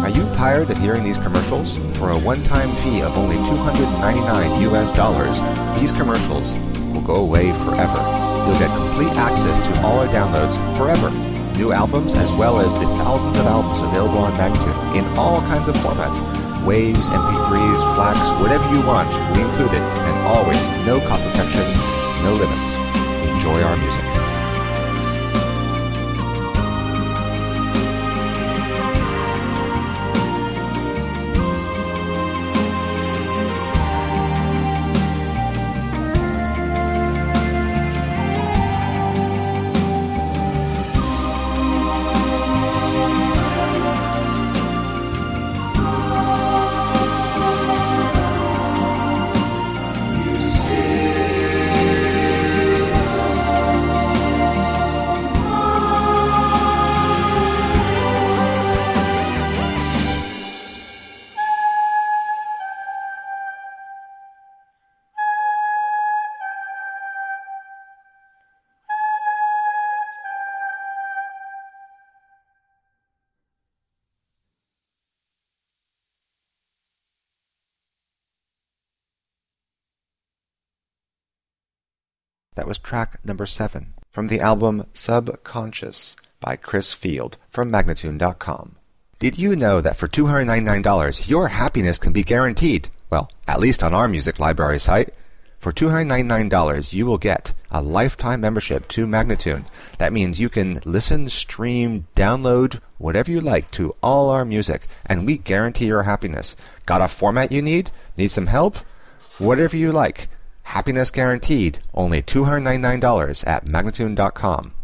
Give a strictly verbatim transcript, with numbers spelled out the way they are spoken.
Are you tired of hearing these commercials? For a one-time fee of only two hundred ninety-nine U S dollars, these commercials will go away forever. You'll get complete access to all our downloads forever. New albums as well as the thousands of albums available on Magnatune in all kinds of formats. Waves, M P threes, FLAC, whatever you want, we include it. And always, no copy protection, no limits. Enjoy our music. That was track number seven from the album Subconscious by Chris Field from Magnatune dot com. Did you know that for two hundred ninety-nine dollars your happiness can be guaranteed? Well, at least on our music library site. For two hundred ninety-nine dollars you will get a lifetime membership to Magnatune. That means you can listen, stream, download, whatever you like to all our music, and we guarantee your happiness. Got a format you need? Need some help? Whatever you like. Happiness guaranteed, only two hundred ninety-nine dollars at Magnatune dot com.